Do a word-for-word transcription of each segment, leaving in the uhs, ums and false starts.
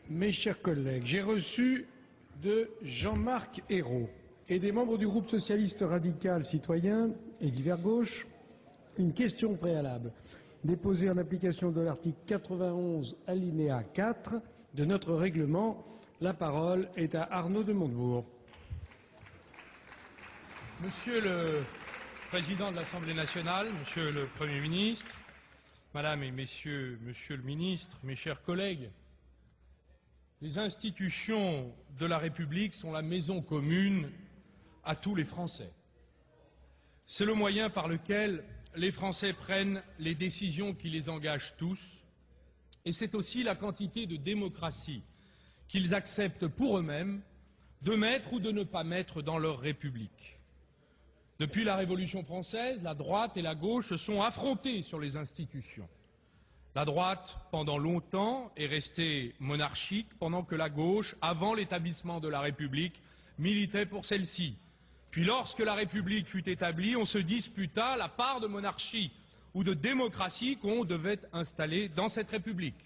Mes chers collègues, j'ai reçu de Jean-Marc Ayrault et des membres du groupe socialiste radical citoyen et divers gauche une question préalable déposée en application de l'article quatre-vingt-onze alinéa quatre de notre règlement. La parole est à Arnaud de Montebourg. Monsieur le Président de l'Assemblée nationale, Monsieur le Premier ministre, Madame et Messieurs, Monsieur le Ministre, mes chers collègues, les institutions de la République sont la maison commune à tous les Français. C'est le moyen par lequel les Français prennent les décisions qui les engagent tous, et c'est aussi la quantité de démocratie qu'ils acceptent pour eux-mêmes de mettre ou de ne pas mettre dans leur République. Depuis la Révolution française, la droite et la gauche se sont affrontées sur les institutions. La droite, pendant longtemps, est restée monarchique, pendant que la gauche, avant l'établissement de la République, militait pour celle-ci. Puis lorsque la République fut établie, on se disputa la part de monarchie ou de démocratie qu'on devait installer dans cette République.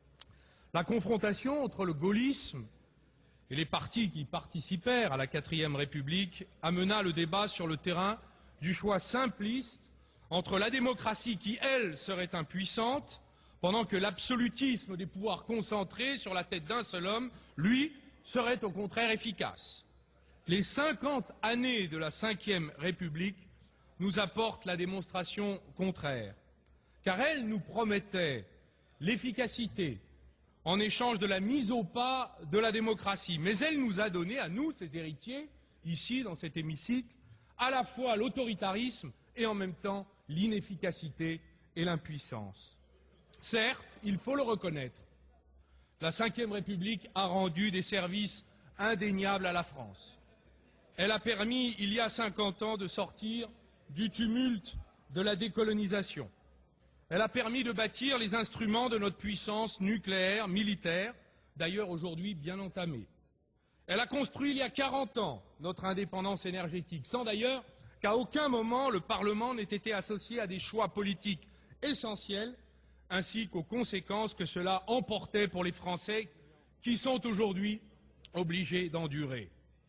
La confrontation entre le gaullisme et les partis qui participèrent à la quatrième République amena le débat sur le terrain du choix simpliste entre la démocratie qui, elle, serait impuissante, pendant que l'absolutisme des pouvoirs concentrés sur la tête d'un seul homme, lui, serait au contraire efficace. Les cinquante années de la cinquième République nous apportent la démonstration contraire, car elle nous promettait l'efficacité en échange de la mise au pas de la démocratie. Mais elle nous a donné, à nous, ses héritiers, ici, dans cet hémicycle, à la fois l'autoritarisme et en même temps l'inefficacité et l'impuissance. Certes, il faut le reconnaître, la cinquième République a rendu des services indéniables à la France. Elle a permis, il y a cinquante ans, de sortir du tumulte de la décolonisation. Elle a permis de bâtir les instruments de notre puissance nucléaire, militaire, d'ailleurs aujourd'hui bien entamée. Elle a construit il y a quarante ans notre indépendance énergétique, sans d'ailleurs qu'à aucun moment le Parlement n'ait été associé à des choix politiques essentiels, ainsi qu'aux conséquences que cela emportait pour les Français qui sont aujourd'hui obligés d'endurer.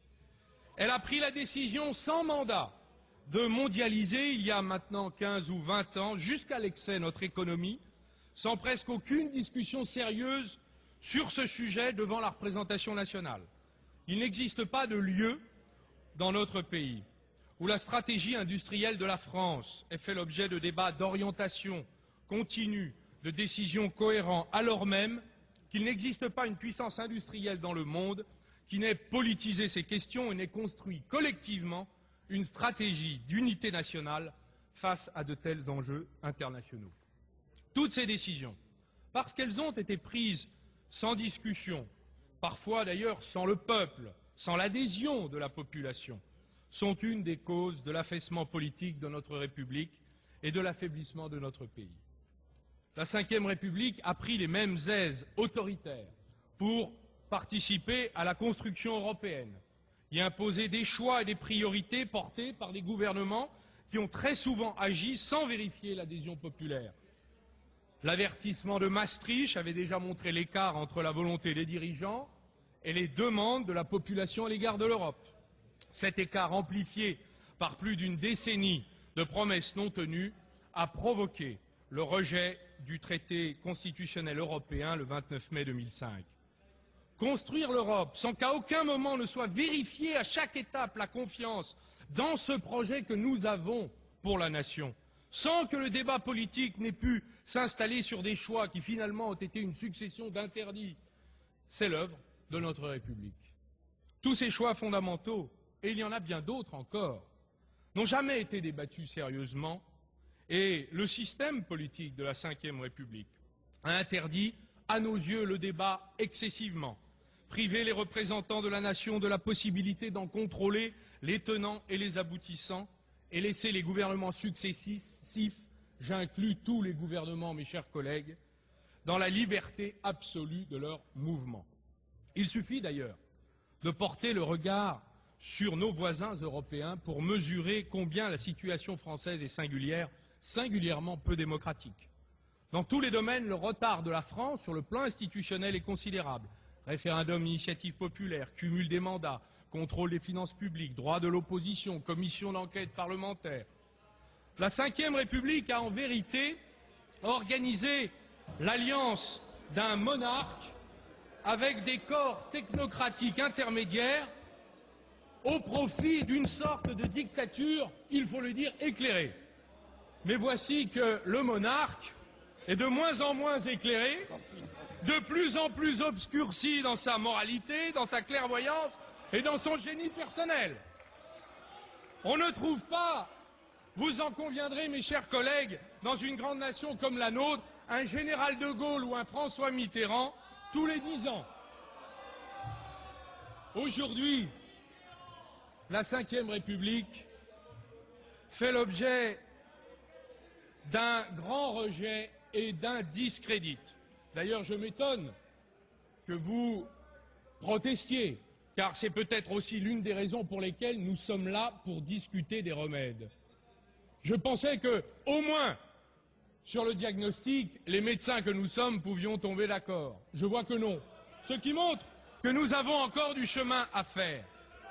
Elle a pris la décision sans mandat de mondialiser, il y a maintenant quinze ou vingt ans, jusqu'à l'excès notre économie, sans presque aucune discussion sérieuse sur ce sujet devant la représentation nationale. Il n'existe pas de lieu dans notre pays où la stratégie industrielle de la France ait fait l'objet de débats d'orientation continue, de décisions cohérents, alors même qu'il n'existe pas une puissance industrielle dans le monde qui n'ait politisé ces questions et n'ait construit collectivement une stratégie d'unité nationale face à de tels enjeux internationaux. Toutes ces décisions, parce qu'elles ont été prises sans discussion, parfois d'ailleurs sans le peuple, sans l'adhésion de la population, sont une des causes de l'affaissement politique de notre République et de l'affaiblissement de notre pays. La cinquième République a pris les mêmes aises autoritaires pour participer à la construction européenne, y imposer des choix et des priorités portés par des gouvernements qui ont très souvent agi sans vérifier l'adhésion populaire. L'avertissement de Maastricht avait déjà montré l'écart entre la volonté des dirigeants et les demandes de la population à l'égard de l'Europe. Cet écart amplifié par plus d'une décennie de promesses non tenues a provoqué le rejet du traité constitutionnel européen le vingt-neuf mai deux mille cinq. Construire l'Europe sans qu'à aucun moment ne soit vérifiée à chaque étape la confiance dans ce projet que nous avons pour la nation, sans que le débat politique n'ait pu s'installer sur des choix qui finalement ont été une succession d'interdits, c'est l'œuvre de notre République. Tous ces choix fondamentaux, et il y en a bien d'autres encore, n'ont jamais été débattus sérieusement, et le système politique de la cinquième République a interdit à nos yeux le débat excessivement, priver les représentants de la nation de la possibilité d'en contrôler les tenants et les aboutissants et laisser les gouvernements successifs, j'inclus tous les gouvernements, mes chers collègues, dans la liberté absolue de leur mouvement. Il suffit d'ailleurs de porter le regard sur nos voisins européens pour mesurer combien la situation française est singulière, singulièrement peu démocratique. Dans tous les domaines, le retard de la France sur le plan institutionnel est considérable. référendum d'initiative populaire, cumul des mandats, contrôle des finances publiques, droit de l'opposition, commission d'enquête parlementaire. La cinquième République a en vérité organisé l'alliance d'un monarque avec des corps technocratiques intermédiaires au profit d'une sorte de dictature, il faut le dire, éclairée. Mais voici que le monarque est de moins en moins éclairé, de plus en plus obscurci dans sa moralité, dans sa clairvoyance et dans son génie personnel. On ne trouve pas, vous en conviendrez mes chers collègues, dans une grande nation comme la nôtre, un général de Gaulle ou un François Mitterrand tous les dix ans. Aujourd'hui, la cinquième République fait l'objet d'un grand rejet et d'un discrédit. D'ailleurs, je m'étonne que vous protestiez, car c'est peut-être aussi l'une des raisons pour lesquelles nous sommes là pour discuter des remèdes. Je pensais que, au moins, sur le diagnostic, les médecins que nous sommes pouvions tomber d'accord. Je vois que non. Ce qui montre que nous avons encore du chemin à faire.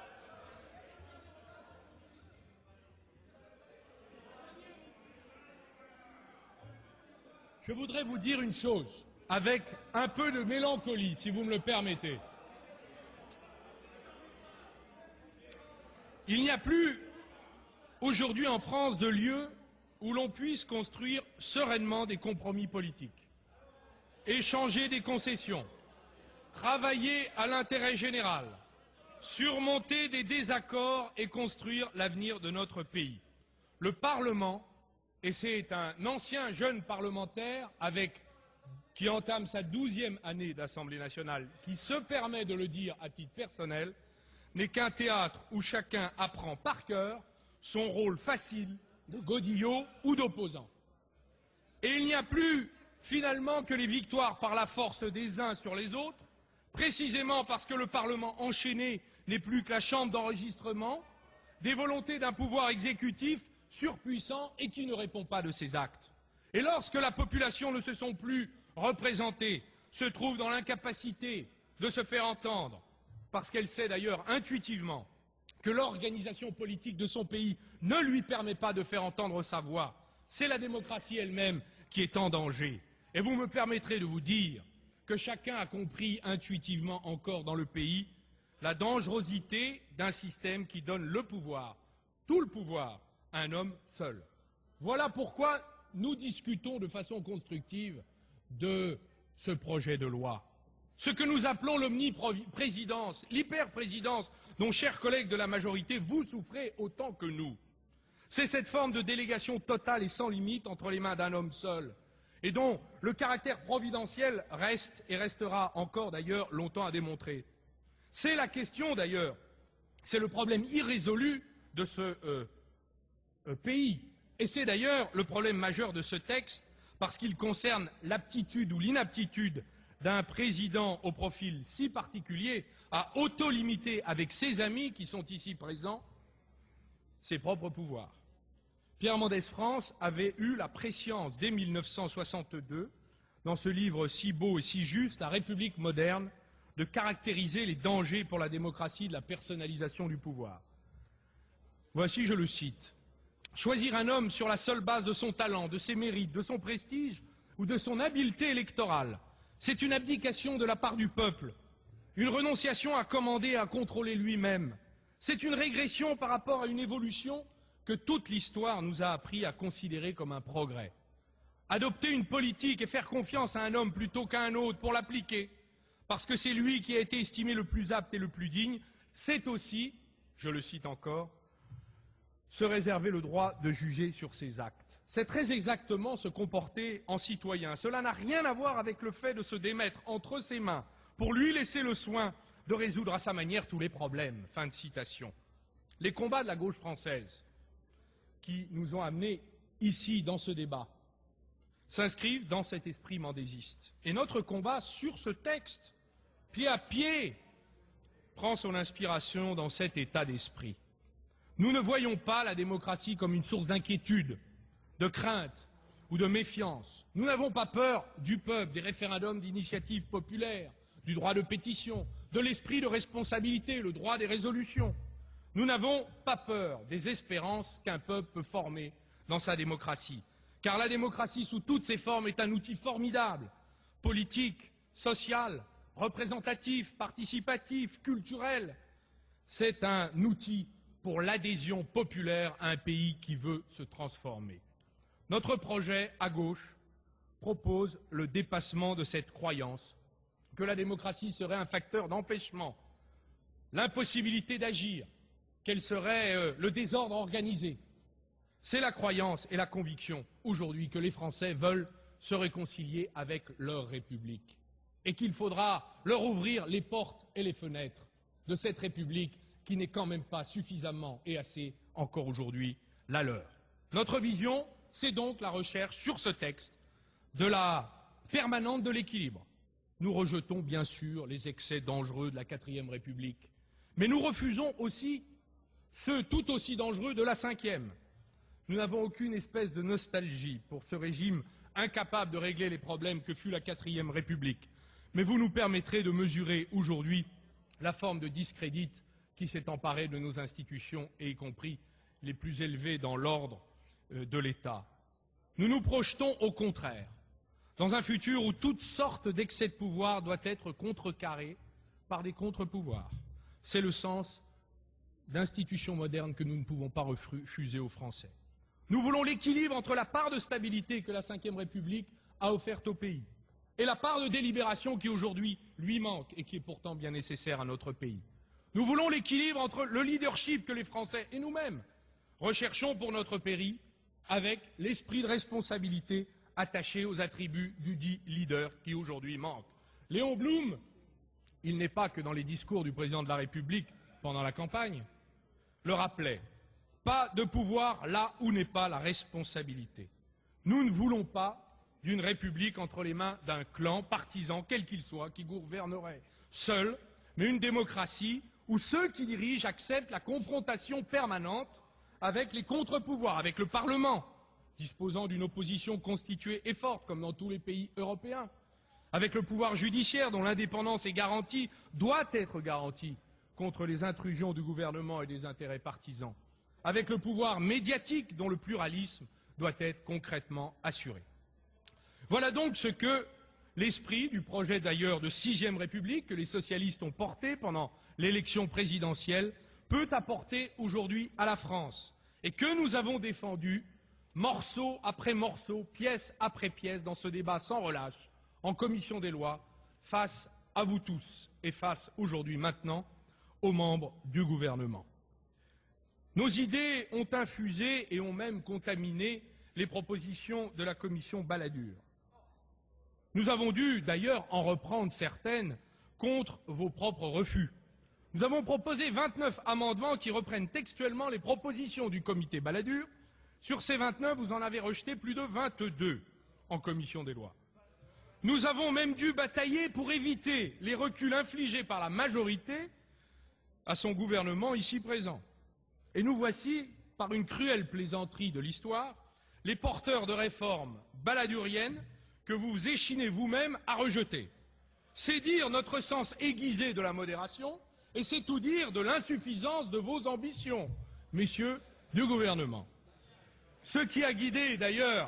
Je voudrais vous dire une chose, avec un peu de mélancolie, si vous me le permettez. Il n'y a plus, aujourd'hui en France, de lieu où l'on puisse construire sereinement des compromis politiques, échanger des concessions, travailler à l'intérêt général, surmonter des désaccords et construire l'avenir de notre pays. Le Parlement, et c'est un ancien jeune parlementaire avec, qui entame sa douzième année d'Assemblée nationale, qui se permet de le dire à titre personnel, n'est qu'un théâtre où chacun apprend par cœur son rôle facile de godillot ou d'opposant. Et il n'y a plus finalement que les victoires par la force des uns sur les autres, précisément parce que le Parlement enchaîné n'est plus que la chambre d'enregistrement des volontés d'un pouvoir exécutif surpuissant et qui ne répond pas de ses actes. Et lorsque la population ne se sent plus représentée, se trouve dans l'incapacité de se faire entendre, parce qu'elle sait d'ailleurs intuitivement que l'organisation politique de son pays ne lui permet pas de faire entendre sa voix, c'est la démocratie elle-même qui est en danger. Et vous me permettrez de vous dire que chacun a compris intuitivement encore dans le pays la dangerosité d'un système qui donne le pouvoir, tout le pouvoir, à un homme seul. Voilà pourquoi nous discutons de façon constructive de ce projet de loi. Ce que nous appelons l'omniprésidence, l'hyperprésidence, dont, chers collègues de la majorité, vous souffrez autant que nous. C'est cette forme de délégation totale et sans limite entre les mains d'un homme seul, et dont le caractère providentiel reste et restera encore d'ailleurs longtemps à démontrer. C'est la question d'ailleurs, c'est le problème irrésolu de ce euh, euh, pays, et c'est d'ailleurs le problème majeur de ce texte, parce qu'il concerne l'aptitude ou l'inaptitude d'un président au profil si particulier à auto-limiter avec ses amis qui sont ici présents ses propres pouvoirs. Pierre Mendès France avait eu la prescience dès mille neuf cent soixante-deux, dans ce livre si beau et si juste, La République moderne, de caractériser les dangers pour la démocratie de la personnalisation du pouvoir. Voici, je le cite. Choisir un homme sur la seule base de son talent, de ses mérites, de son prestige ou de son habileté électorale, c'est une abdication de la part du peuple, une renonciation à commander et à contrôler lui-même. C'est une régression par rapport à une évolution que toute l'histoire nous a appris à considérer comme un progrès. Adopter une politique et faire confiance à un homme plutôt qu'à un autre pour l'appliquer, parce que c'est lui qui a été estimé le plus apte et le plus digne, c'est aussi, je le cite encore, se réserver le droit de juger sur ses actes. C'est très exactement se comporter en citoyen. Cela n'a rien à voir avec le fait de se démettre entre ses mains pour lui laisser le soin de résoudre à sa manière tous les problèmes. Fin de citation. Les combats de la gauche française qui nous ont amenés ici dans ce débat s'inscrivent dans cet esprit mendésiste. Et notre combat sur ce texte, pied à pied, prend son inspiration dans cet état d'esprit. Nous ne voyons pas la démocratie comme une source d'inquiétude, de crainte ou de méfiance. Nous n'avons pas peur du peuple, des référendums d'initiative populaire, du droit de pétition, de l'esprit de responsabilité, le droit des résolutions. Nous n'avons pas peur des espérances qu'un peuple peut former dans sa démocratie. Car la démocratie sous toutes ses formes est un outil formidable, politique, social, représentatif, participatif, culturel. C'est un outil pour l'adhésion populaire à un pays qui veut se transformer. Notre projet, à gauche, propose le dépassement de cette croyance que la démocratie serait un facteur d'empêchement, l'impossibilité d'agir, qu'elle serait euh, le désordre organisé. C'est la croyance et la conviction aujourd'hui que les Français veulent se réconcilier avec leur République et qu'il faudra leur ouvrir les portes et les fenêtres de cette République qui n'est quand même pas suffisamment et assez encore aujourd'hui la leur. Notre vision, c'est donc la recherche sur ce texte de la permanente de l'équilibre. Nous rejetons bien sûr les excès dangereux de la quatrième République, mais nous refusons aussi ceux tout aussi dangereux de la cinquième. Nous n'avons aucune espèce de nostalgie pour ce régime incapable de régler les problèmes que fut la quatrième République. Mais vous nous permettrez de mesurer aujourd'hui la forme de discrédit qui s'est emparée de nos institutions, et y compris les plus élevées dans l'ordre de l'État. Nous nous projetons au contraire dans un futur où toute sorte d'excès de pouvoir doit être contrecarré par des contre-pouvoirs. C'est le sens d'institutions modernes que nous ne pouvons pas refuser aux Français. Nous voulons l'équilibre entre la part de stabilité que la cinquième République a offerte au pays et la part de délibération qui aujourd'hui lui manque et qui est pourtant bien nécessaire à notre pays. Nous voulons l'équilibre entre le leadership que les Français et nous-mêmes recherchons pour notre pays avec l'esprit de responsabilité attaché aux attributs du dit leader qui aujourd'hui manque. Léon Blum, il n'est pas que dans les discours du président de la République pendant la campagne, le rappelait. Pas de pouvoir là où n'est pas la responsabilité. Nous ne voulons pas d'une République entre les mains d'un clan partisan, quel qu'il soit, qui gouvernerait seul, mais une démocratie où ceux qui dirigent acceptent la confrontation permanente avec les contre-pouvoirs, avec le Parlement, disposant d'une opposition constituée et forte, comme dans tous les pays européens, avec le pouvoir judiciaire dont l'indépendance est garantie, doit être garantie contre les intrusions du gouvernement et des intérêts partisans, avec le pouvoir médiatique dont le pluralisme doit être concrètement assuré. Voilà donc ce que l'esprit du projet d'ailleurs de sixième République que les socialistes ont porté pendant l'élection présidentielle peut apporter aujourd'hui à la France et que nous avons défendu morceau après morceau, pièce après pièce dans ce débat sans relâche en commission des lois face à vous tous et face aujourd'hui maintenant aux membres du gouvernement. Nos idées ont infusé et ont même contaminé les propositions de la commission Balladur. Nous avons dû d'ailleurs en reprendre certaines contre vos propres refus. Nous avons proposé vingt-neuf amendements qui reprennent textuellement les propositions du comité Balladur. Sur ces vingt-neuf, vous en avez rejeté plus de vingt-deux en commission des lois. Nous avons même dû batailler pour éviter les reculs infligés par la majorité à son gouvernement ici présent. Et nous voici, par une cruelle plaisanterie de l'histoire, les porteurs de réformes balladuriennes que vous vous échinez vous-même à rejeter. C'est dire notre sens aiguisé de la modération et c'est tout dire de l'insuffisance de vos ambitions, messieurs du gouvernement. Ce qui a guidé d'ailleurs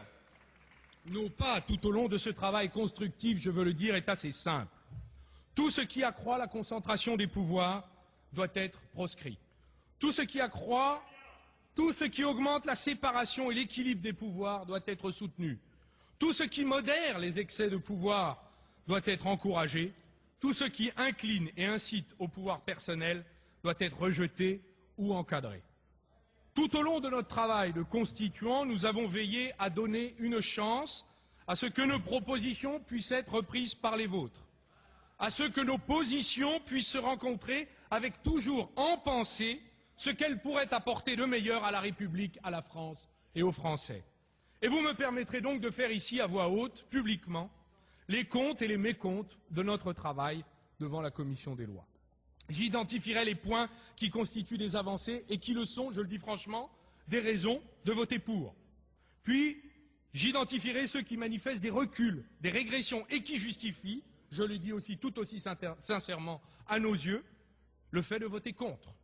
nos pas tout au long de ce travail constructif, je veux le dire, est assez simple. Tout ce qui accroît la concentration des pouvoirs doit être proscrit. Tout ce qui accroît, tout ce qui augmente la séparation et l'équilibre des pouvoirs doit être soutenu. Tout ce qui modère les excès de pouvoir doit être encouragé. Tout ce qui incline et incite au pouvoir personnel doit être rejeté ou encadré. Tout au long de notre travail de constituants, nous avons veillé à donner une chance à ce que nos propositions puissent être reprises par les vôtres, à ce que nos positions puissent se rencontrer avec toujours en pensée ce qu'elles pourraient apporter de meilleur à la République, à la France et aux Français. Et vous me permettrez donc de faire ici à voix haute, publiquement, les comptes et les mécomptes de notre travail devant la commission des lois. J'identifierai les points qui constituent des avancées et qui le sont, je le dis franchement, des raisons de voter pour. Puis, j'identifierai ceux qui manifestent des reculs, des régressions et qui justifient, je le dis aussi tout aussi sincèrement à nos yeux, le fait de voter contre.